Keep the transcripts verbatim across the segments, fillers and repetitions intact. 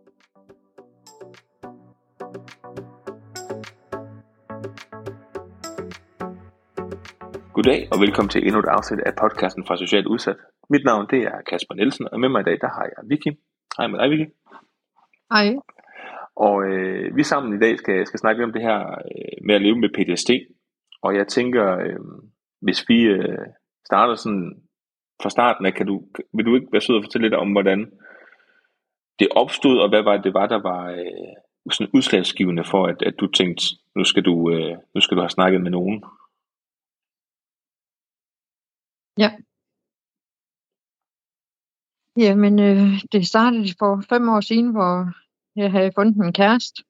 Goddag og velkommen til endnu et afsnit af podcasten fra Socialt Udsat. Mit navn det er Kasper Nielsen, og med mig i dag der har jeg Vicky. Hej med dig, Vicky. Hej. Og øh, vi sammen i dag skal, skal snakke lidt om det her øh, med at leve med P T S D. Og jeg tænker, øh, hvis vi øh, starter sådan fra starten af, kan du, vil du ikke være sød at fortælle lidt om, hvordan det opstod, og hvad var det var, der var øh, sådan udslagsgivende for, at, at du tænkte, nu skal du, øh, nu skal du have snakket med nogen? Ja. Jamen, øh, det startede for fem år siden, hvor jeg havde fundet min kæreste.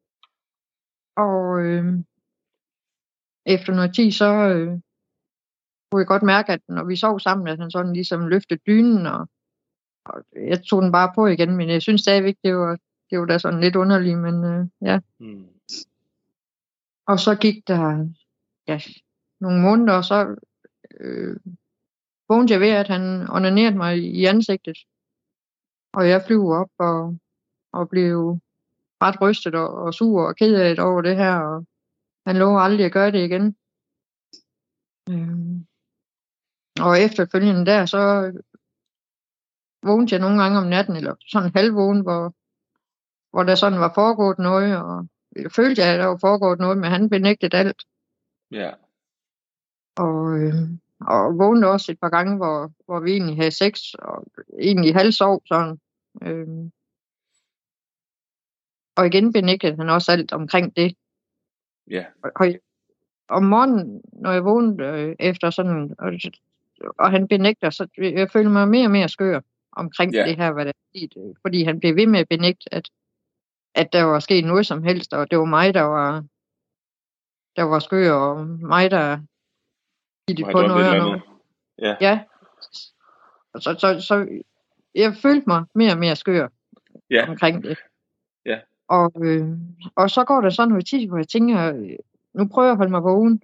Og øh, efter noget tid, så øh, kunne jeg godt mærke, at når vi sov sammen, at han sådan ligesom løftede dynen, og, og jeg tog den bare på igen. Men jeg synes stadigvæk, det var, det var da sådan lidt underligt, men øh, ja. Hmm. Og så gik der ja, nogle måneder, og så øh, vågnede jeg ved, at han onanerede mig i ansigtet. Og jeg flyver op og, og blev ret rystet og, og sur og ked af det over det her. Og han lover aldrig at gøre det igen. Øhm. Og efterfølgende der, så vågnede jeg nogle gange om natten, eller sådan halvvågen, hvor, hvor der sådan var foregået noget. Og jeg følte, at der var foregået noget, men han benægtede alt. Ja. Yeah. Og, øh, og vågnede også et par gange, hvor, hvor vi egentlig havde sex, og egentlig halvsov sådan. Øh. Og igen benægtede han også alt omkring det. Ja. Yeah. Og, og om morgenen, når jeg vågnede øh, efter sådan, og, og han benægter, så jeg følte mig mere og mere skør omkring yeah. det her, hvad der skete. Fordi han blev ved med at benægte, at, at der var sket noget som helst, og det var mig, der var, der var skør, og mig, der gik på noget og noget. Yeah. Ja. Så, så, så jeg følte mig mere og mere skør yeah. omkring det. Ja. Og, øh, og så går der sådan noget tid, hvor jeg tænker, nu prøver jeg at holde mig vågen,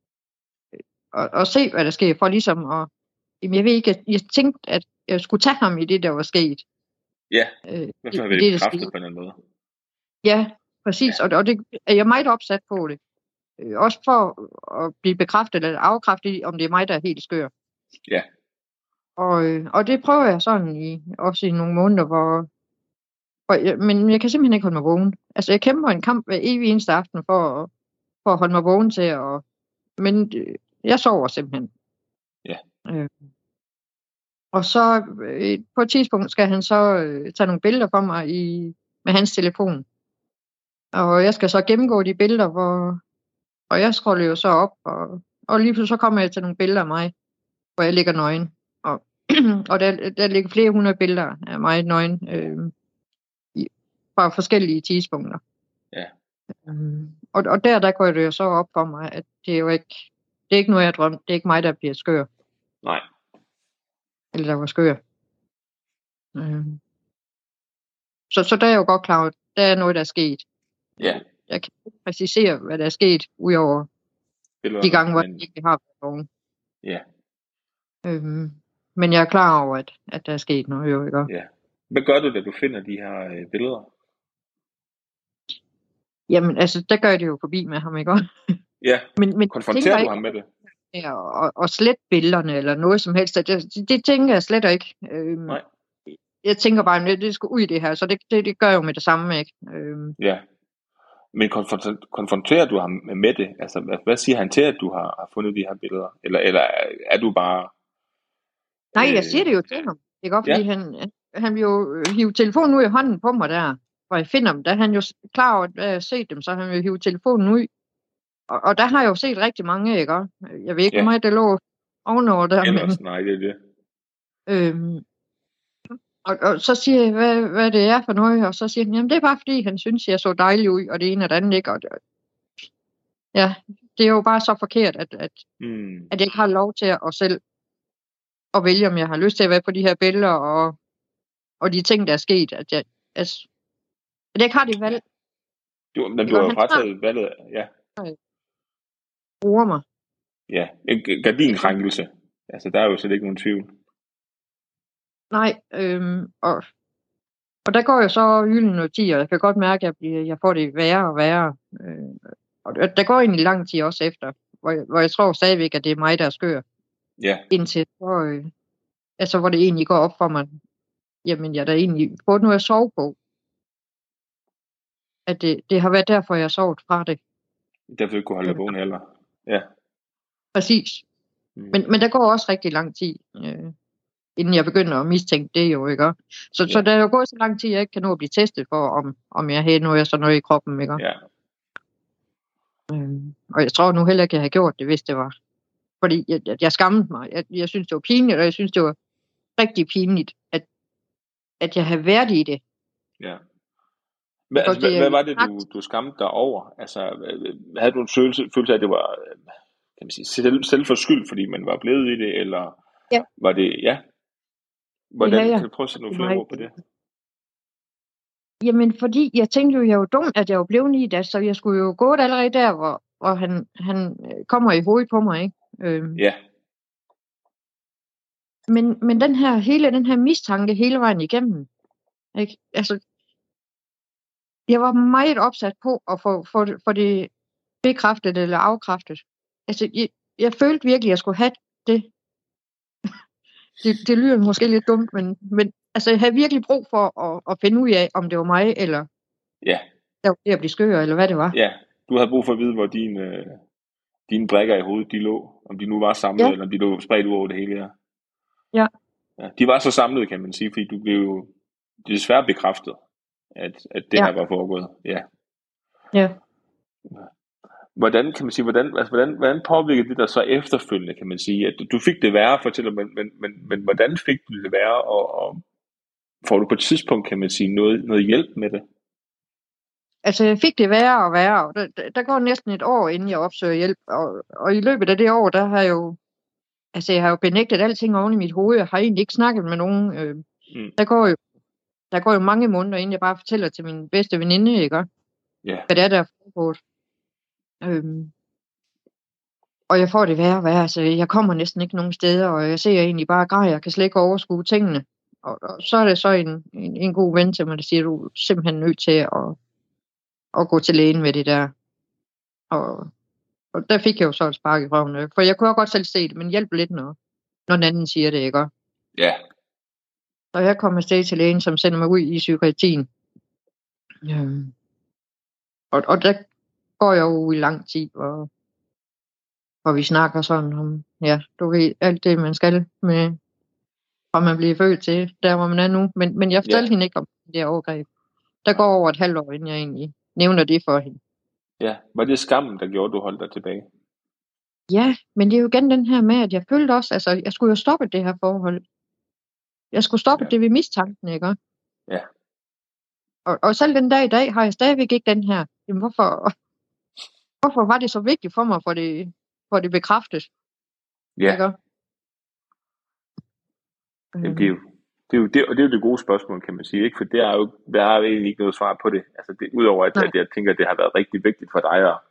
og, og se, hvad der sker, for ligesom at, jamen jeg ved ikke, jeg, jeg tænkte, at jeg skulle tage ham i det, der var sket. Ja, øh, men så har vi det bekræftet på en anden måde. Ja, præcis, ja. Og, og det er jeg meget opsat på det. Øh, også for at blive bekræftet eller afkræftet, om det er mig, der er helt skør. Ja. Og, øh, og det prøver jeg sådan i, også i nogle måneder, hvor Og jeg, men jeg kan simpelthen ikke holde mig vågen. Altså, jeg kæmper en kamp hver evig eneste aften for at, for at holde mig vågen til, og, men jeg sover simpelthen. Ja. Øh. Og så øh, på et tidspunkt skal han så øh, tage nogle billeder for mig i, med hans telefon. Og jeg skal så gennemgå de billeder, hvor, og jeg scroller jo så op, og, og lige pludselig så kommer jeg til nogle billeder af mig, hvor jeg ligger nøgen. Og, og der, der ligger flere hundrede billeder af mig nøgen. Øh. Fra forskellige tidspunkter. Ja. Um, og, og der, der går det jo så op for mig, at det er jo ikke, det er ikke noget, jeg drømte. Det er ikke mig, der bliver skør. Nej. Eller der var skør. Um, så, så der er jeg jo godt klar over, at der er noget, der er sket. Ja. Jeg kan ikke præcisere, hvad der er sket, udover de gange, hvor jeg ikke har været vågen. Ja. Um, men jeg er klar over, at, at der er sket noget, jo ikke? Ja. Hvad gør du, da du finder de her øh, billeder? Jamen, altså, der gør jeg det jo forbi med ham, ikke? Ja, men, men konfronterer du ham med det? Og, og slet billederne, eller noget som helst. Det, det, det tænker jeg slet ikke. Øhm, Nej. Jeg tænker bare, at det, det skal ud i det her, så det, det, det gør jeg jo med det samme, ikke? Øhm. Ja. Men konfronter, konfronterer du ham med det? Altså, hvad, hvad siger han til, at du har, har fundet de her billeder? Eller, eller er, er du bare... Nej, jeg siger det jo til ham. Det er godt, fordi ja. han, han vil jo hive telefonen ud i hånden på mig der, hvor jeg finder dem. Der er han jo klar over, at jeg har set dem, så han vil hive telefonen ud. Og, og der har jeg jo set rigtig mange, ikke? Jeg ved ikke, hvor meget det lå ovenover der. Ellers, men, nej, det er det. Øhm, og, og så siger jeg, hvad, hvad det er for noget, og så siger han, jamen det er bare fordi, han synes, jeg så dejlig ud, og det ene og det andet, ikke? Og det, ja, det er jo bare så forkert, at, at, mm. at jeg ikke har lov til at selv at vælge, om jeg har lyst til at være på de her billeder, og, og de ting, der er sket, at jeg, altså, at jeg ikke har det valg. Du, men du har jo frataget valget, ja. Bruger mig. Ja, en gardinkrænkelse. Altså, der er jo slet ikke nogen tvivl. Nej, øhm, og Og der går jo så hylden noget tid, og jeg kan godt mærke, at jeg, bliver, jeg får det værre og værre. Øh, og der der går egentlig lang tid også efter, hvor jeg, hvor jeg tror stadigvæk, at det er mig, der er skør. Ja, Indtil, hvor, øh, altså, hvor det egentlig går op for mig, jamen jeg er da egentlig fået noget at sove på. At det, det har været derfor, jeg har sovet fra det. derfor du ikke kunne holde dig vågen heller. Ja. Præcis. Mm. Men, men der går også rigtig lang tid, øh, inden jeg begynder at mistænke det jo, ikke? Så, Ja. så der er jo gået så lang tid, jeg ikke kan nå at blive testet for, om, om jeg har noget, sådan noget i kroppen, ikke? Ja. Øhm, og jeg tror nu heller ikke, jeg havde gjort det, hvis det var. Fordi jeg, jeg, jeg skammede mig. Jeg, jeg synes, det var pinligt, og jeg synes, det var rigtig pinligt, at, at jeg havde været i det. Ja. Hvad, Og altså, det hvad, er hvad jo var det, du, magt. du skamte dig over? Altså, øh, havde du en følelse, følelse af, at det var øh, kan man sige, selv, selvforskyldt, fordi man var blevet i det, eller Ja, var det, ja? det Hvordan, havde jeg. kan du prøve at sætte nogle Det flere mig. ord på det? Jamen, fordi jeg tænkte jo, jeg var dum, at jeg var blevet i det, så jeg skulle jo gå allerede der, hvor, hvor han, han øh, kommer i hovedet på mig, ikke? Øhm, Ja, men, men den her, hele den her mistanke hele vejen igennem, ikke? Altså, jeg var meget opsat på at få, få, det- få det bekræftet eller afkræftet. Altså, jeg, jeg følte virkelig, at jeg skulle have det. Det, det lyder måske lidt dumt, men, men altså, jeg havde virkelig brug for at, at finde ud af, om det var mig, eller ja, jeg var ved at blive skør, eller hvad det var. ja. Du havde brug for at vide, hvor dine, øh, dine brækker i hovedet, de lå. Om de nu var samlet, Ja, eller om de lå spredt ud over det hele, ja. ja, Ja, de var så samlet, kan man sige, fordi du blev jo desværre bekræftet, at, at det ja, her var foregået. Ja. ja. Hvordan kan man sige, hvordan, altså, hvordan, hvordan påvirkede det dig så efterfølgende, kan man sige, at du, du fik det værre, fortæller, men, men, men, men hvordan fik du det værre, og, og får du på et tidspunkt, kan man sige, noget, noget hjælp med det? Altså, jeg fik det værre og værre, og der, der der går næsten et år, inden jeg opsøger hjælp, og, og i løbet af det år, der har jeg jo, altså, jeg har jo benægtet alting oven i mit hoved, jeg har egentlig ikke snakket med nogen. Øh, Mm. der går jo, der går jo mange måneder, inden jeg bare fortæller til min bedste veninde, ikke? Ja, Hvad det er, der er foregået. Øhm, og jeg får det værre og værre, altså, jeg kommer næsten ikke nogen steder, og jeg ser egentlig bare græd, jeg kan slet ikke overskue tingene. Og, og så er det så en, en, en god ven til mig, der siger, du er simpelthen nødt til at, at gå til lægen med det der. Og, og der fik jeg jo så et spark i røven, øh, for jeg kunne også godt selv se det, men hjælp lidt, når, når den anden siger det, ikke? ja, Så jeg kom afsted til lægen, som sender mig ud i psykiatrien. Øhm, og, og der går jeg jo i lang tid, hvor, hvor vi snakker sådan om, ja, du ved, alt det, man skal med, fra man bliver født til, der hvor man er nu. Men, men jeg ja, fortalte hende ikke om det her overgreb. Der går over et halvt år, inden jeg egentlig nævner det for hende. ja. Var det skammen, der gjorde, at du holdt dig tilbage? Ja, men det er jo igen den her med, at jeg følte også, altså, jeg skulle jo stoppe det her forhold. Jeg skulle stoppe Ja, det ved mistanken, ikke? ja, Og, og selv den dag i dag har jeg stadigvæk ikke den her. Jamen, hvorfor, hvorfor var det så vigtigt for mig at få det, få det bekræftet? ja. Ikke? Jamen, det er Øhm, jo, det er jo det, og det er jo det gode spørgsmål, kan man sige, ikke? For det er jo, der er jo egentlig ikke noget svar på det. Altså, det, udover at, nej, at jeg tænker, at det har været rigtig vigtigt for dig at,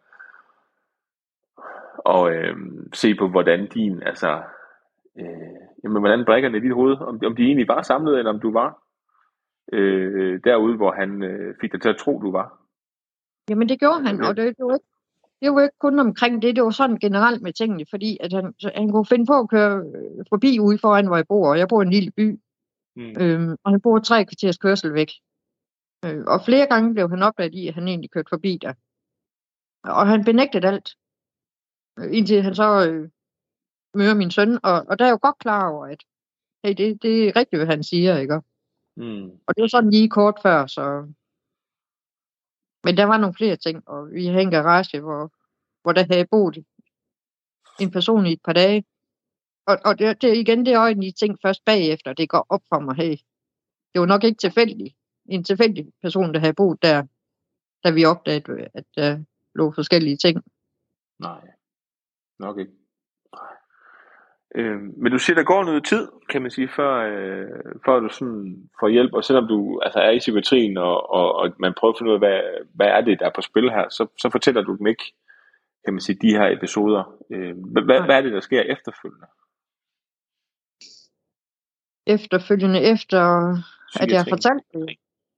og øh, se på, hvordan din, altså, øh, jamen, hvordan brækkerne i dit hoved, om, om de egentlig var samlet, eller om du var øh, derude, hvor han øh, fik dig til at tro, du var. jamen det gjorde Altså, han, ved, og det, det, var ikke, det var ikke kun omkring det, det var sådan generelt med tingene, fordi at han, så han kunne finde på at køre øh, forbi ude foran, hvor jeg bor, og jeg bor i en lille by, mm, øhm, og han bor tre kvarters kørsel væk. Øh, og flere gange blev han opdaget i, at han egentlig kørte forbi der. Og han benægtede alt, øh, indtil han så øh, møder min søn, og, og der er jo godt klar over, at hey, det, det er rigtigt, hvad han siger, ikke? mm, Og det var sådan lige kort før, så... Men der var nogle flere ting, og vi havde en garage, hvor, hvor der havde boet en person i et par dage. Og, og det, det igen, det er øjnlige ting først bagefter, det går op for mig, hey, det var nok ikke tilfældigt. En tilfældig person, der havde boet der, da vi opdagede, at der lå forskellige ting. nej, nok ikke. Øh, men du siger, der går noget tid, kan man sige, før, øh, før du sådan får hjælp, og selvom du altså er i psykiatrien, og, og, og man prøver at finde ud af, hvad, hvad er det, der er på spil her, så, så fortæller du dem ikke, kan man sige, de her episoder. Øh, hvad, Nej. hvad er det, der sker efterfølgende? Efterfølgende, efter at jeg har Psykiatrien. fortalt det,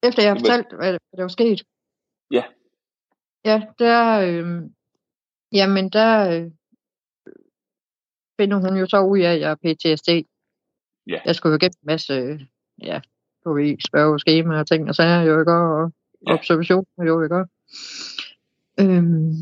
Efter jeg har Det var- fortalt, hvad, hvad der var sket. Ja, Ja, der, øh, jamen der øh, finder hun jo så ud af, at jeg har P T S D. ja, Jeg skulle jo gennem en masse, øh, ja, du ved, spørge skema og ting og sager jo, ikke? Og Ja. observationer jo, ikke? Øhm,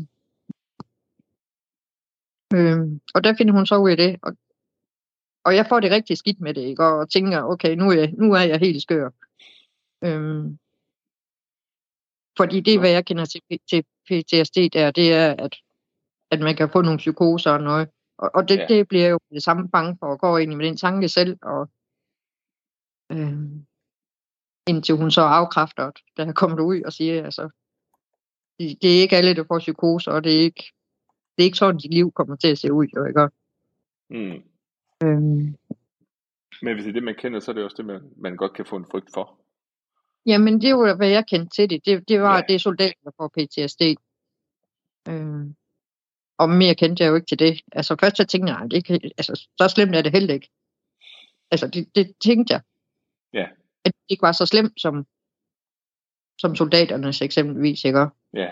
øhm, og der finder hun så ud af det, og, og jeg får det rigtig skidt med det, ikke? Og tænker, okay, nu er jeg, nu er jeg helt skør. Øhm, fordi det, Nå. hvad jeg kender til, til P T S D der, det er, at, at man kan få nogle psykoser og noget. Og, og det, Ja. det bliver jeg jo det samme bange for at gå ind i med den tanke selv, og øhm, indtil hun så afkræfter, at da jeg kommer ud og siger, altså, det, det er ikke alle, der får psykoser, og det er ikke, det er ikke sådan, dit liv kommer til at se ud, jo, ikke? Mm. Øhm, Men hvis det er det, man kender, så er det også det, man, man godt kan få en frygt for. Jamen, det var, hvad jeg kendte til det. Det, det var, Ja. ja. det er soldater, der får P T S D. Øhm, og mere kendte jeg jo ikke til det. Altså, først så tænkte jeg, nej, det kan, altså, så slemt er det heller ikke. Altså, det, det tænkte jeg. Ja. At det ikke var så slemt som, som soldaternes eksempelvis, ikke? Ja.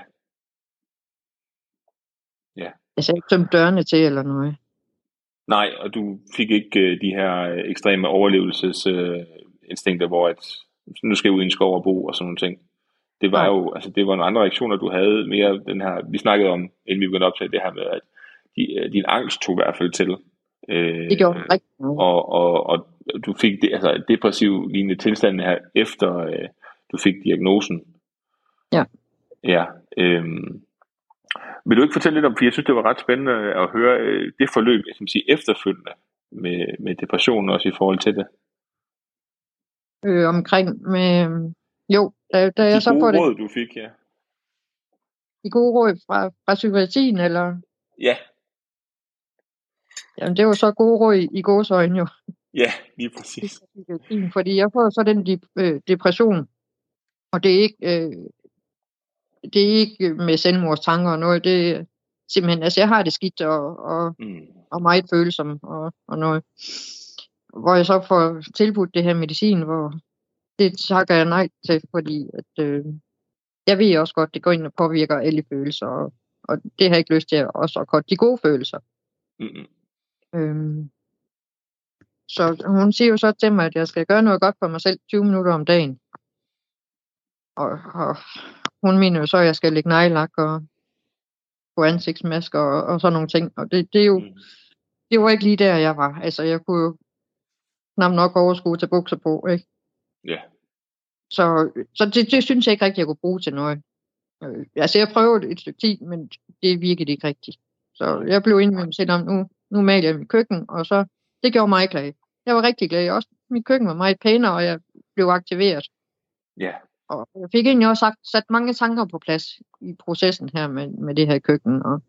Ja. Altså, ikke som dørene til eller noget. Nej, og du fik ikke øh, de her øh, ekstreme overlevelsesinstinkter, øh, hvor at, nu skal jeg ud i en skov og bo og sådan nogle ting. Det var Nej. jo, altså det var nogle andre reaktioner, du havde mere den her, vi snakkede om, inden vi begyndte op til det her med, at de, øh, din angst tog i hvert fald til. Øh, Det gjorde rigtig meget. og, og, og du fik det, altså depressiv lignende tilstande her, efter øh, du fik diagnosen. Ja. Ja. Øh, vil du ikke fortælle lidt om, for jeg synes, det var ret spændende at høre øh, det forløb, jeg kan sige, efterfølgende med, med depressionen også i forhold til det. Øh, omkring med, jo, da, da jeg De så får gode det, råd, du fik, ja. de gode råd fra, fra psykiatrien, eller, Ja, jamen, det var så gode råd i, i gåseøjne jo. ja, lige præcis. Psykiatrien, fordi jeg får så den de, øh, depression, og det er ikke, øh, det er ikke med selvmordstanker og noget, det er simpelthen, altså jeg har det skidt og, og, Mm. og meget følsom og, og noget. Hvor jeg så får tilbudt det her medicin, hvor det takker jeg nej til, fordi at, øh, jeg ved også godt, det går ind og påvirker alle følelser, og, og det har jeg ikke lyst til at også at korte de gode følelser. Mm-mm. Øhm, så hun siger jo så til mig, at jeg skal gøre noget godt for mig selv tyve minutter om dagen. Og, og hun mener jo så, at jeg skal lægge neglelak og få ansigtsmasker og, og sådan nogle ting. Og det, det er jo Mm. det var ikke lige der, jeg var. Altså, jeg kunne jo knap nok overskue til bukser på, ikke? Ja. Så, så det, det synes jeg ikke rigtig, jeg kunne bruge til noget. Øh, altså, jeg prøvede et stykke tid, men det virkede ikke rigtigt. Så jeg blev enig med mig selv om, nu, nu maler jeg mit køkken, og så, det gjorde mig glad. Jeg var rigtig glad. Også mit køkken var meget pænere, og jeg blev aktiveret. Ja. Og jeg fik egentlig også sagt, sat mange tanker på plads i processen her med, med det her køkken. Og,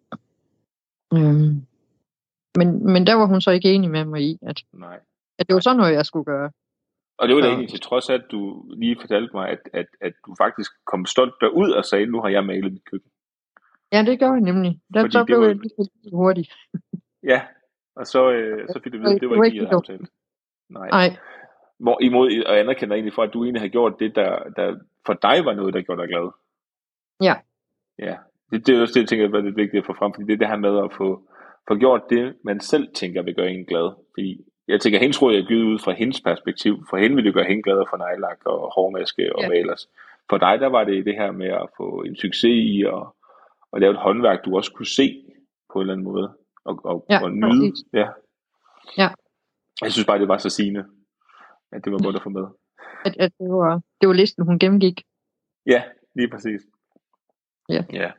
øhm, men, men der var hun så ikke enig med mig i, at, Nej. at det var sådan noget, jeg skulle gøre. Og det var da Så- egentlig til trods af, at du lige fortalte mig, at, at, at du faktisk kom stolt derud og sagde, nu har jeg malet mit køkken. Ja, det gør jeg nemlig. Der, Fordi så det blev var- jeg lige hurtigt. Ja, og så, øh, så fik du vide, at det var ikke lige dumt. aftalt. Nej. Nej, Hvor imod, og anerkender egentlig for, at du egentlig har gjort det, der, der for dig var noget, der gjorde dig glad. ja. Ja, det, det er også det, jeg tænker, var det vigtigt at få frem, fordi det er det her med at få, få gjort det, man selv tænker vil gøre en glad. Fordi jeg tænker, hendes råd er givet ud fra hendes perspektiv. For hende vil det gøre hende glad at få neglelak og hårmaske og Ja. malers. For dig, der var det det her med at få en succes i og, og lave et håndværk, du også kunne se på en eller anden måde. Og, og, Ja, og nyde. præcis. Ja. Ja. Jeg synes bare, det var så sigende, at det var godt at få med. At, at det, var, det var listen, hun gennemgik. Ja, lige præcis. Ja. Ja.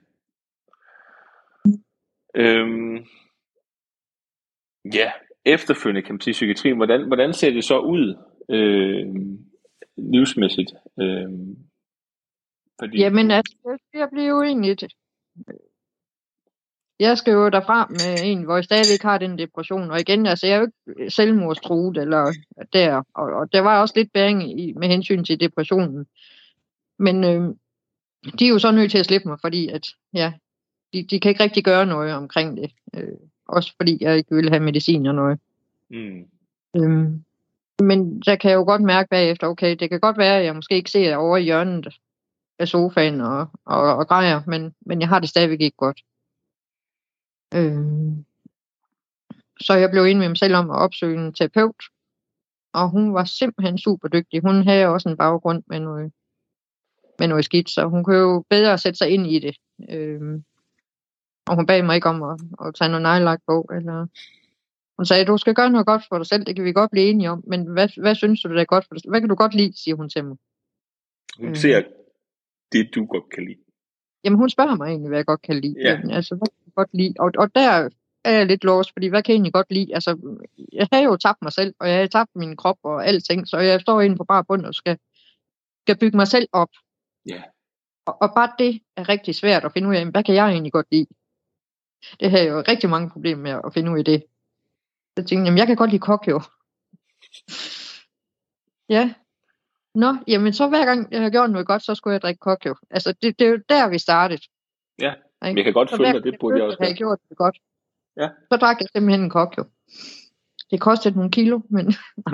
Øhm, ja, efterfølgende kan man sige psykiatrien, hvordan, hvordan ser det så ud øh, livsmæssigt? Øh, fordi, Jamen, altså, jeg- jeg bliver jo egentlig... Jeg skal jo derfra med en, hvor jeg stadigvæk har den depression. Og igen, altså, jeg er jo ikke selvmordstruet eller der. Og, og der var også lidt bæring i, med hensyn til depressionen. Men øh, de er jo så nødt til at slippe mig, fordi at, ja, de, de kan ikke rigtig gøre noget omkring det. Øh, også fordi jeg ikke vil have medicin og noget. mm, Øhm, Men der kan jeg jo godt mærke bagefter, okay, det kan godt være, at jeg måske ikke ser over i hjørnet af sofaen og, og, og græder, men, men jeg har det stadigvæk ikke godt. Øh, så jeg blev enig med mig selv om at opsøge en terapeut, og hun var simpelthen super dygtig. Hun havde også en baggrund med noget, med noget skidt, så hun kunne jo bedre sætte sig ind i det. Øh, og hun bad mig ikke om at, at tage noget nejlagt på, eller hun sagde, du skal gøre noget godt for dig selv, det kan vi godt blive enige om, men hvad, hvad synes du, det er godt for dig selv? Hvad kan du godt lide, siger hun til mig. Hun ser øh. det, du godt kan lide. Jamen, hun spørger mig egentlig, hvad jeg godt kan lide. Ja. Jamen, altså, hvad kan jeg godt lide? Og, og der er jeg lidt låst, fordi hvad kan jeg egentlig godt lide? Altså, jeg har jo tabt mig selv, og jeg har tabt min krop og alting, så jeg står inde på bare bund og skal, skal bygge mig selv op. Ja. Og, og bare det er rigtig svært at finde ud af, hvad kan jeg egentlig godt lide? Det har jeg jo rigtig mange problemer med at finde ud af det. Så jeg tænkte, jamen, jeg kan godt lide kok jo. Ja. Nå, jamen så hver gang jeg har gjort noget godt, så skulle jeg drikke kok jo. Altså, det, det er jo der, vi startede. Ja, men jeg kan godt følge dig, det burde jeg også gøre. Jeg gjort det godt. Ja. Så drak jeg simpelthen en kok jo. Det kostede nogle kilo, men nej.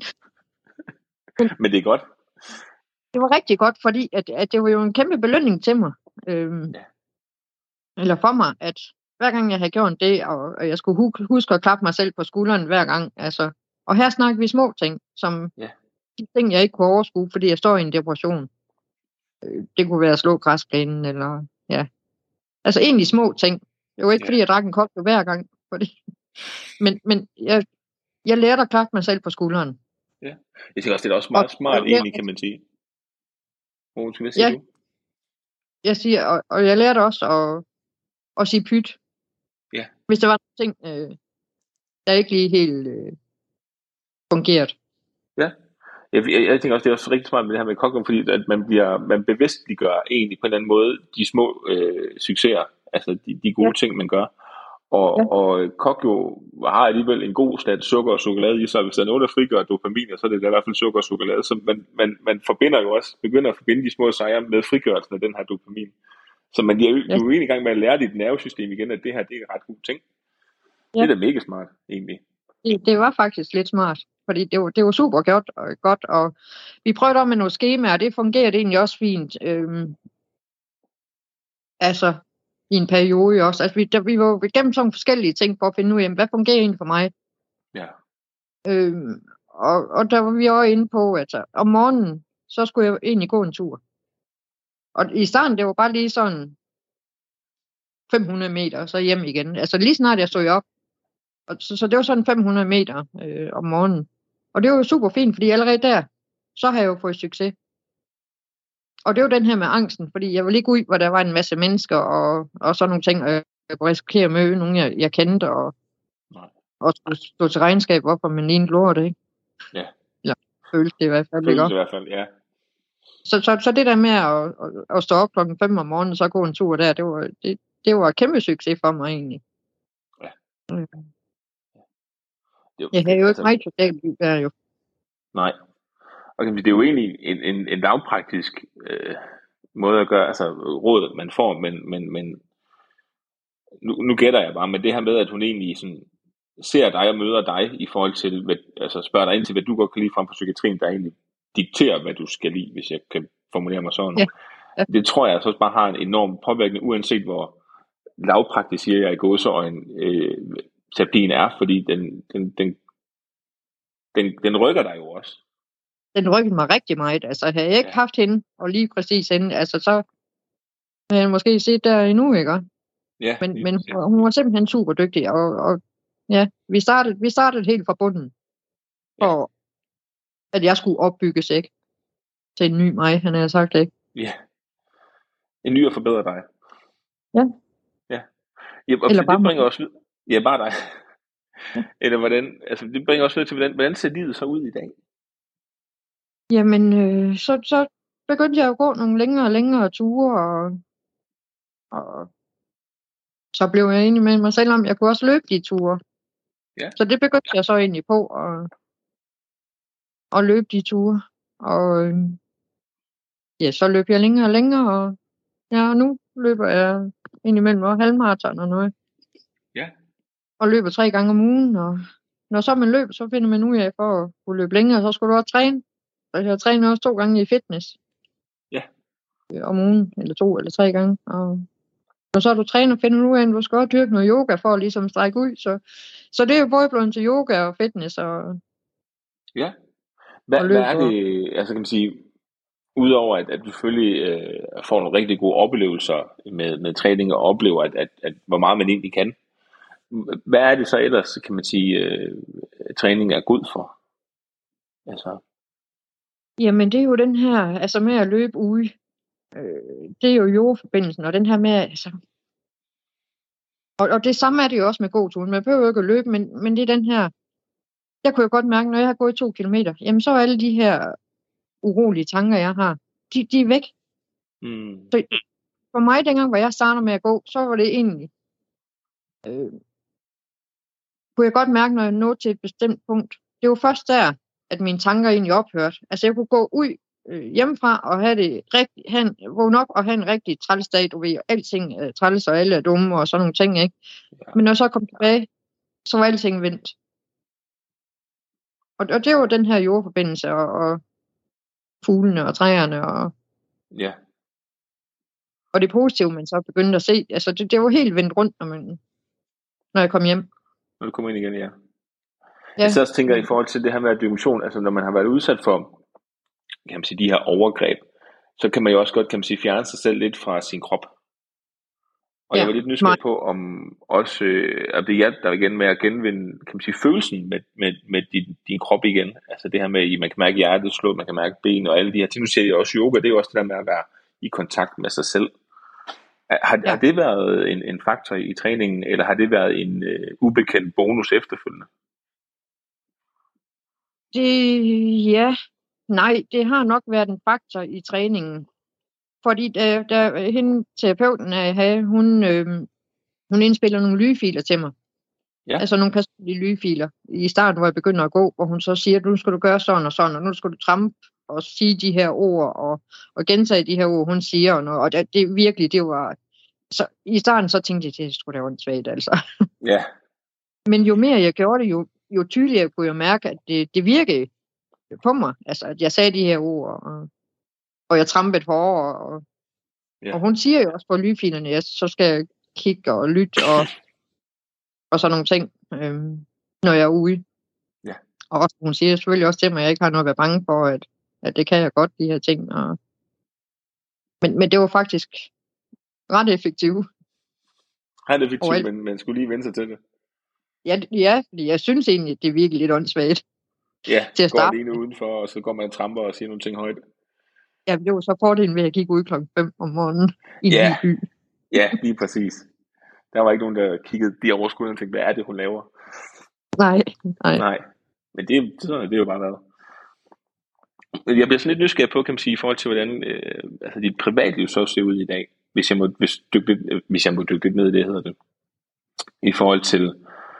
Ja. Men det er godt. Det var rigtig godt, fordi at, at det var jo en kæmpe belønning til mig. Øhm, ja. Eller for mig, at hver gang jeg havde gjort det, og, og jeg skulle huske at klappe mig selv på skulderen hver gang. Altså, og her snakker vi små ting, som ja. de ting, jeg ikke kunne overskue, fordi jeg står i en depression. Det kunne være at slå græsplænen, eller ja. Altså egentlig små ting. Det var ikke, ja. Fordi jeg drak en kop hver gang. Fordi... Men, men jeg, jeg lærte at klappe mig selv på skulderen. Ja. Jeg tænker også, det er også meget og, smart og, egentlig, kan man sige. Hvor skal vi sige ja. du? Jeg siger, og, og jeg lærte også at, at sige pyt. Ja. Hvis der var ting, øh, der ikke lige helt øh, fungerede. Ja. Jeg, jeg, jeg tænker også, det er også rigtig smart med det her med kokken, fordi at man bliver, man bevidstliggør egentlig på en eller anden måde de små øh, succeser, altså de, de gode ja. ting, man gør. Og, ja. og kok jo har alligevel en god slat sukker og chokolade i sig. Hvis der er noget, der frigør dopamin, så er det i hvert fald sukker og chokolade. Så man, man, man forbinder jo også, begynder at forbinde de små sejre med frigørelsen af den her dopamin. Så man er jo, ja. du er jo egentlig i gang med at lære dit nervesystem igen, at det her, det er en ret god ting. Ja. Det er da mega smart, egentlig. Det, det var faktisk lidt smart, fordi det var, det var super godt og, godt, og vi prøvede om med nogle skemaer, og det fungerede egentlig også fint. Øhm, altså, i en periode også. Altså, vi, der, vi var igennem sådan forskellige ting for at finde ud af, hvad fungerer egentlig for mig. Ja. Øhm, og, og der var vi også inde på, at altså, om morgenen, så skulle jeg egentlig gå en tur. Og i starten, det var bare lige sådan fem hundrede meter, og så hjem igen. Altså lige snart jeg stod op. Og så, så det var sådan fem hundrede meter øh, om morgenen. Og det var jo super fint, fordi allerede der, så har jeg jo fået succes. Og det var den her med angsten, fordi jeg ville ikke ud, hvor der var en masse mennesker og, og sådan nogle ting, og jeg kunne risikere at møde nogen, jeg, jeg kendte, og, og stå til regnskab op, og man lignede lort, ikke? Ja. Ja, følte det i hvert fald. Følte det i hvert fald, ja. Så, så, så det der med at, at, at stå op klokken fem om morgenen, og så gå en tur der, det var, det, det var kæmpe succes for mig egentlig. Ja. Mm. Det jeg havde jo ikke meget socialt liv der jo. Nej. Og det er jo egentlig en, en, en lavpraktisk øh, måde at gøre, altså råd, man får, men, men, men nu, nu gætter jeg bare, men det her med, at hun egentlig sådan, ser dig og møder dig i forhold til, hvad, altså spørger dig ind til, hvad du godt kan lide frem for psykiatrien, der egentlig dikterer, hvad du skal lide, hvis jeg kan formulere mig sådan. Ja. Ja. Det tror jeg så også bare har en enorm påvirkning, uanset hvor lavpraktisk siger jeg i gåseøjne øh, terapien er, fordi den, den, den, den, den rykker dig jo også. Den rykkede mig rigtig meget. Altså, havde jeg ikke ja. haft hende, og lige præcis hende, altså, så havde jeg måske set der endnu, ikke? Ja, men men ja. hun var simpelthen super dygtig, og, og ja, vi startede, vi startede helt fra bunden, for ja. at jeg skulle opbygges, ikke? Til en ny mig, han havde sagt, ikke? Ja. En ny og forbedre dig. Ja. Ja. Ja, og Eller det bare bringer også videre. Ja, bare dig. Ja. Eller hvordan, altså det bringer også videre til, hvordan, hvordan ser livet så ud i dag? Jamen, øh, så, så begyndte jeg at gå nogle længere og længere ture, og, og så blev jeg enig med mig selv om, jeg kunne også løbe de ture. Ja. Så det begyndte jeg så egentlig på, at, at løbe de ture. Og øh, ja, så løb jeg længere og længere, og ja, nu løber jeg indimellem og halvmaraton og noget. Ja. Og løber tre gange om ugen, og når så man løber, så finder man ud af, for at kunne løbe længere, så skal du også træne. Så jeg træner også to gange i fitness. Ja. Om ugen, eller to eller tre gange. Og når så du træner, finder du ud af, at du skal også dyrke noget yoga, for at ligesom strække ud. Så, så det er jo både blevet til yoga og fitness og Ja. Hvad, og hvad løb er og- det, altså kan man sige, udover at, at du selvfølgelig øh, får nogle rigtig gode oplevelser med, med træning og oplever, at, at, at hvor meget man egentlig kan. Hvad er det så ellers, kan man sige, øh, træning er god for? Altså, Jamen, det er jo den her, altså med at løbe ude. Øh, det er jo jordforbindelsen, og den her med, altså... Og, og det samme er det jo også med gåturen. Man behøver jo ikke at løbe, men, men det er den her... Jeg kunne jo godt mærke, når jeg har gået to kilometer, jamen så er alle de her urolige tanker, jeg har, de, de er væk. mm, Så for mig, dengang, hvor jeg startede med at gå, så var det egentlig... Øh, kunne jeg godt mærke, når jeg nåede til et bestemt punkt. Det var først der, at mine tanker egentlig ophørte. Altså jeg kunne gå ud øh, hjemmefra og have det rigtig, have en, vågne op og have en rigtig træls dag, du ved, og alting er træls, og alle er dumme og sådan nogle ting, ikke? Ja. Men når jeg så kom tilbage, så var alting vendt. Og, og det var den her jordforbindelse, og, og fuglene og træerne, og, ja, og det positive, man så begyndte at se. Altså det, det var helt vendt rundt, når, man, når jeg kom hjem. når du kommer ind igen, ja. Ja. Jeg så også tænker i forhold til det her med at dyrke motion, altså når man har været udsat for, kan man sige, de her overgreb, så kan man jo også godt, kan man sige, fjerne sig selv lidt fra sin krop. Og Ja, jeg var lidt nysgerrig meget. på, om også, øh, at det hjalp dig igen med at genvinde, kan man sige, følelsen med, med, med din, din krop igen. Altså det her med, at man kan mærke hjertet slå, man kan mærke ben og alle de her ting. Nu siger jeg også yoga, det er jo også det der med at være i kontakt med sig selv. Har, Ja. har det været en, en faktor i træningen, eller har det været en øh, ubekendt bonus efterfølgende? Det, ja, nej, det har nok været en faktor i træningen. Fordi da, da hende terapeuten, jeg havde, hun, øh, hun indspiller nogle lydfiler til mig. Ja. Altså nogle personlige lydfiler. I starten, hvor jeg begynder at gå, hvor hun så siger, nu skal du gøre sådan og sådan, og nu skal du trampe og sige de her ord, og, og gentage de her ord, hun siger. Og, noget, og det, det virkelig, det var... Så i starten så tænkte jeg, det skulle da åndssvagt, altså. Ja. Men jo mere jeg gjorde det, jo, jo tydeligere kunne jeg mærke, at det, det virkede på mig. Altså, at jeg sagde de her ord, og, og jeg trampede hårdere. Og, Ja. og hun siger jo også på lydfilerne, at så skal jeg kigge og lytte og, og sådan nogle ting, øhm, når jeg er ude. Ja. Og også, hun siger selvfølgelig også til mig, at jeg ikke har noget at være bange for, at, at det kan jeg godt, de her ting. Og, men, men det var faktisk ret effektivt. Han er effektiv, Og alt- men man skulle lige vende sig til det. Ja, ja, fordi jeg synes egentlig, det er virkelig lidt åndssvagt. Ja, Til at går starte alene udenfor, og så går man og tramper og siger nogle ting højt. Ja, det var så fordelen ved at kigge ud klokken fem om morgenen i en Ja. ny by. Ja, lige præcis. Der var ikke nogen, der kiggede de over skulderen og tænkte, hvad er det, hun laver? Nej, nej. Nej, men det, det, sådan er det jo bare været. Jeg bliver sådan lidt nysgerrig på, kan man sige, i forhold til, hvordan øh, altså dit privatliv så ser ud i dag, hvis jeg må, hvis, dykke lidt, øh, hvis jeg må dykke lidt ned i det, hedder det, i forhold til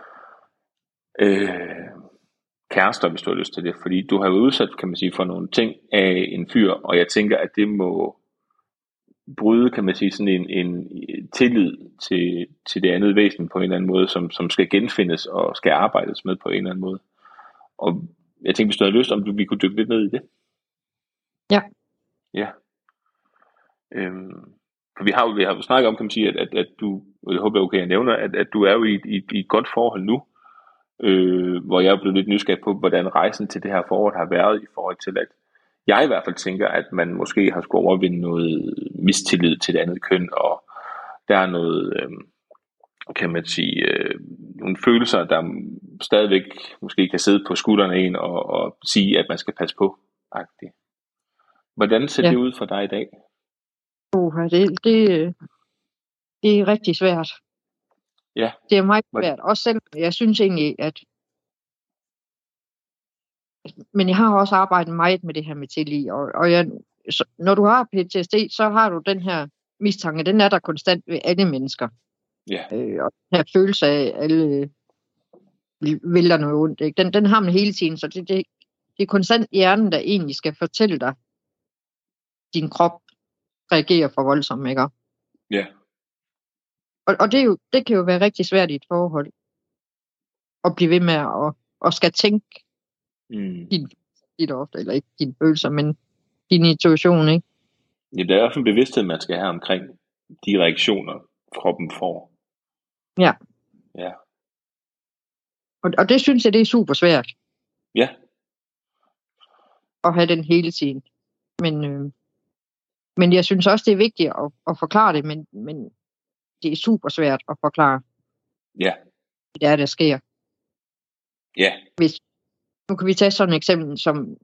øh, kærester, hvis du har lyst til det, fordi du har jo udsat, kan man sige, for nogle ting af en fyr, og jeg tænker, at det må bryde, kan man sige, sådan en, en tillid til, til det andet væsen på en eller anden måde, som, som skal genfindes og skal arbejdes med på en eller anden måde. Og jeg tænkte, hvis du havde lyst, om du, vi kunne dykke lidt ned i det. Ja. Ja. Øhm, for vi har jo vi har jo snakket om, kan man sige, at, at, at du, og jeg håber, det er okay, jeg nævner, at, at du er jo i, i, i et godt forhold nu, øh, hvor jeg er blevet lidt nysgerrig på, hvordan rejsen til det her forhold har været, i forhold til, at jeg i hvert fald tænker, at man måske har skulle overvinde noget mistillid til det andet køn, og der er noget, øh, kan man sige, øh, nogle følelser, der stadigvæk måske kan sidde på skuldrene af en og, og sige, at man skal passe på. -agtigt. Hvordan ser Ja. det ud for dig i dag? Uh, det, det, det er rigtig svært. Ja. Det er meget Hvor- svært. Også selv, jeg synes egentlig, at... Men jeg har også arbejdet meget med det her med tillid, og, og jeg, så, når du har P T S D, så har du den her mistanke, den er der konstant ved alle mennesker. Ja. Øh, og den her følelse af, at alle vil vil der noget ondt, ikke? Den, den har man hele tiden, så det, det, det er konstant hjernen, der egentlig skal fortælle dig, din krop reagerer for voldsomt, ikke? Ja. Og, og det, er jo, det kan jo være rigtig svært i et forhold, at blive ved med at og skal tænke Mm. din, dit ofte, eller ikke dine følelser, men din intuition, ikke? Ja, der er i hvert fald en bevidsthed, man skal have omkring de reaktioner, kroppen får. Ja. Ja. Og, og det synes jeg, det er super svært. Ja. At have den hele tiden. Men, øh, men jeg synes også, det er vigtigt at, at forklare det, men, men det er super svært at forklare, Ja. hvad det er, der sker. Ja. Hvis, nu kan vi tage sådan et eksempel, som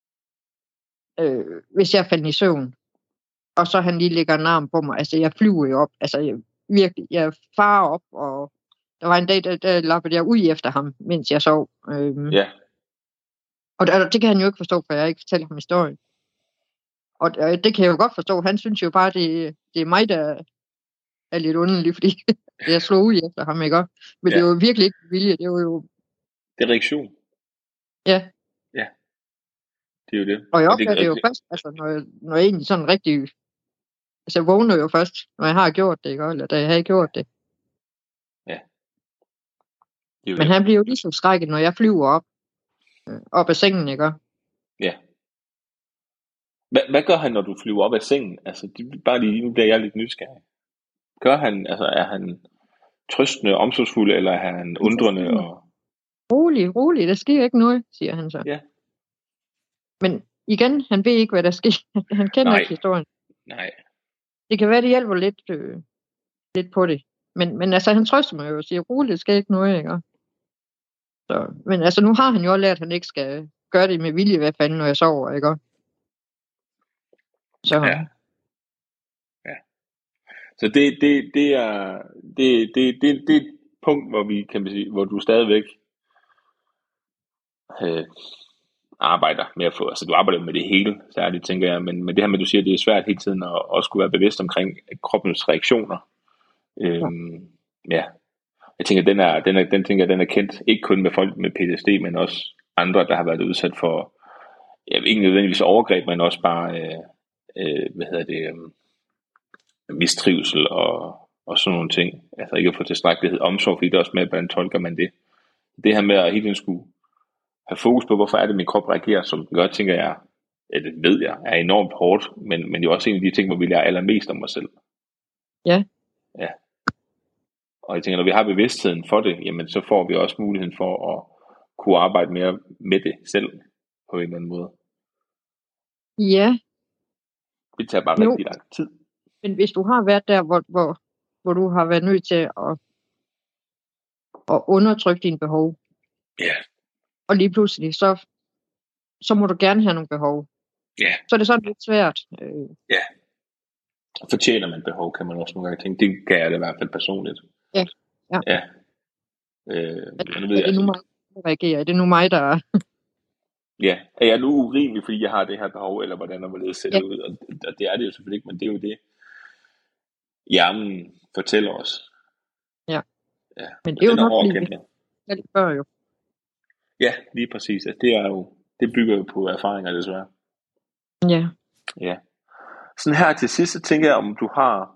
øh, hvis jeg falder i søvn, og så han lige lægger en arm på mig, altså jeg flyver jo op, altså jeg, virkelig, jeg farer op, og der var en dag, der, der lappede jeg ud efter ham, mens jeg sov. Øhm, Ja. og det, det kan han jo ikke forstå, for jeg ikke fortæller ham historien. Og øh, det kan jeg jo godt forstå, han synes jo bare, det, det er mig, der er lidt underlig, fordi jeg slog ud efter ham, ikke? Men ja. Det er jo virkelig ikke vilje, det var jo... Det er reaktion. Ja. Ja. Det er jo det. Og jeg opdager det, det jo det... først, altså når jeg, når jeg egentlig sådan rigtig... Altså jeg vågner jo først, når jeg har gjort det, ikke? Eller da jeg har gjort det. Ja. Det Men det. han bliver jo lige så skrækket, når jeg flyver op, øh, op af sengen, ikke? Ja. Hvad, hvad gør han, når du flyver op af sengen? Altså, det, bare lige, nu bliver jeg lidt nysgerrig. Gør han, altså, er han trøstende, omsorgsfuld, eller er han undrende? Og... Rolig, rolig, der sker ikke noget, siger han så. Ja. Men igen, han ved ikke, hvad der sker. Han kender Nej. ikke historien. Nej. Det kan være, det hjælper lidt, øh, lidt på det. Men, men altså, han trøster mig jo og siger, roligt, det skal ikke noget, ikke? Så, men altså, nu har han jo lært, at han ikke skal gøre det med vilje, hvad fanden, når jeg sover, ikke? Så... Ja. Ja. Så det, det, det er det, det, det, det er et punkt, hvor vi kan sige, hvor du stadigvæk øh, arbejder med at få, altså du arbejder med det hele, særligt tænker jeg, men, men det her med, at du siger, at det er svært hele tiden at også skulle være bevidst omkring kroppens reaktioner. Øhm, ja. ja. Jeg tænker, den er, den er, den tænker jeg, den er kendt, ikke kun med folk med P T S D, men også andre, der har været udsat for, ja, ikke nødvendigvis overgreb, men også bare, øh, øh, hvad hedder det, øh, mistrivsel og, og sådan nogle ting. Altså ikke at få tilstrækkelighed, omsorg, fordi det er også med, hvordan tolker man det. Det her med at hele tiden skulle have fokus på, hvorfor er det, min krop reagerer, som den gør, tænker jeg, ja, det ved jeg, er enormt hårdt, men, men det er også en af de ting, hvor vi lærer allermest om mig selv. Ja. Ja. Og jeg tænker, når vi har bevidstheden for det, jamen så får vi også muligheden for at kunne arbejde mere med det selv, på en eller anden måde. Ja. Det tager bare jo. rigtig lang tid. Men hvis du har været der, hvor, hvor, hvor du har været nødt til at, at undertrykke dine behov, ja. og lige pludselig, så, så må du gerne have nogle behov. Ja. Så er det sådan lidt svært. Øh. Ja. Fortjener man behov, kan man også nogle gange tænke. Det kan jeg det i hvert fald personligt. Ja. Ja. Ja. Øh, er, nu ved er det nu mig, der reagerer? Er det nu mig, der... Ja, er jeg nu urimelig, fordi jeg har det her behov, eller hvordan og hvorledes ser det ja. ud? Og, og det er det jo selvfølgelig ikke, men det er jo det, hjernen fortæller os. Ja, ja. Men det er jo nok lige det. det før jo. Ja, lige præcis. Altså, det er jo, det bygger jo på erfaringer, desværre. Ja. Ja. Sådan her til sidst, så tænker jeg, om du har,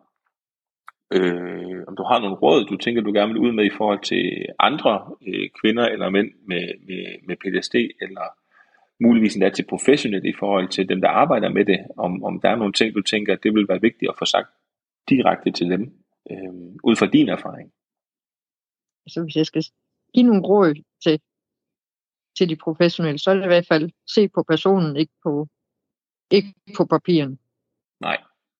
øh, om du har nogle råd, du tænker, du gerne vil ud med i forhold til andre øh, kvinder eller mænd med, med, med P T S D, eller muligvis endda til professionelt i forhold til dem, der arbejder med det, om, om der er nogle ting, du tænker, at det vil være vigtigt at få sagt direkte til dem, øh, ud fra din erfaring. Altså hvis jeg skal give nogle råd til, til de professionelle, så er det i hvert fald se på personen, ikke på, ikke på papiren. Nej.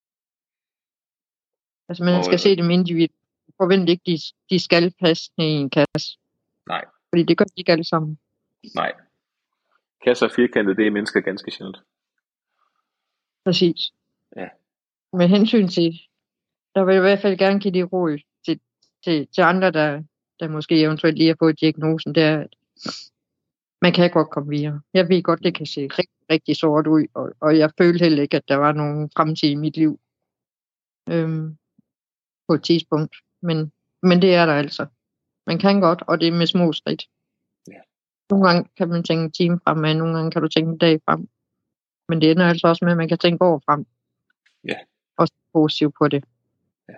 Altså man og, skal se dem individuelt. Forvent ikke, de, de skal passe ned i en kasse. Nej. Fordi det gør de ikke alle sammen. Nej. Kasser og firkantet, det er mennesker ganske sjældent. Præcis. Ja. Med hensyn til, der vil jeg i hvert fald gerne give de råd til, til, til andre, der, der måske eventuelt lige har fået diagnosen, det er, at man kan godt komme videre. Jeg ved godt, det kan se rigtig, rigtig sort ud, og, og jeg følte heller ikke, at der var nogen fremtid i mit liv øhm, på et tidspunkt. Men, men det er der altså. Man kan godt, og det er med små skridt. Ja. Nogle gange kan man tænke en time fremad, nogle gange kan du tænke en dag frem. Men det ender altså også med, at man kan tænke år frem. Ja. Og se positivt på det. Ja.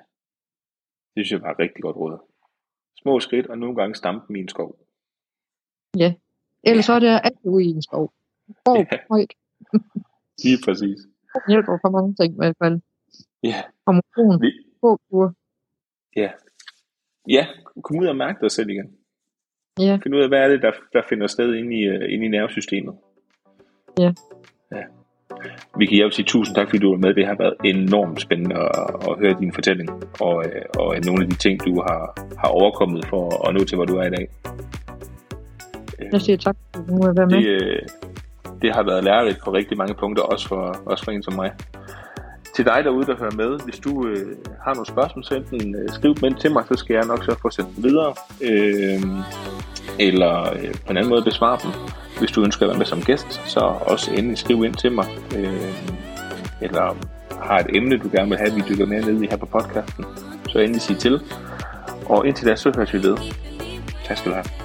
Det synes jeg var et rigtig godt råd. Små skridt, og nogle gange stampe min skov. Ja. Ellers så er det alt ude i en skov. Råb Ja. højt. Lige præcis. Det hjælper for mange ting i hvert fald. Ja. Og motion. Vi, Gå ture. ja. Ja, kom ud og mærke dig selv igen. Ja. Find ud af, hvad er det, der, der finder sted inde i, uh, inde i nervesystemet. Ja. Ja. Vicky, jeg vil sige tusind tak, fordi du var med. Det har været enormt spændende at, at høre din fortælling, og, og nogle af de ting, du har, har overkommet for at nå til, hvor du er i dag. Jeg siger tak, fordi du må være med. Det, det har været lærerigt på rigtig mange punkter, også for, også for en som mig. Til dig derude, der hører med, hvis du øh, har nogle spørgsmål, så enten øh, skriv dem ind til mig, så skal jeg nok sørge for at sende dem videre, øh, eller øh, på en anden måde besvare dem. Hvis du ønsker at være med som gæst, så også endelig skriv ind til mig, øh, eller har et emne, du gerne vil have, vi dykker mere ned i her på podcasten, så endelig sig til. Og indtil da, så høres vi ved. Tak skal du have.